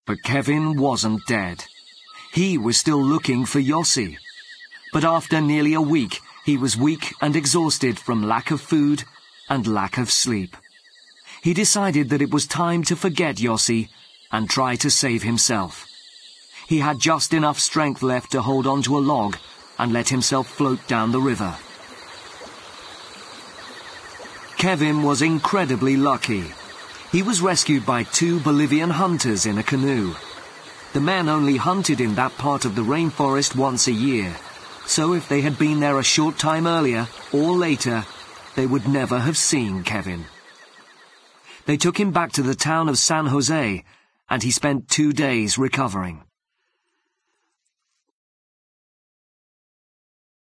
But Kevin wasn't dead. He was still looking for Yossi. But after nearly a week, he was weak and exhausted from lack of food and lack of sleep. He decided that it was time to forget Yossi and try to save himself. He had just enough strength left to hold onto a log and let himself float down the river. Kevin was incredibly lucky. He was rescued by 2 Bolivian hunters in a canoe. The men only hunted in that part of the rainforest once a year, so if they had been there a short time earlier or later, they would never have seen Kevin. They took him back to the town of San Jose, and he spent 2 days recovering.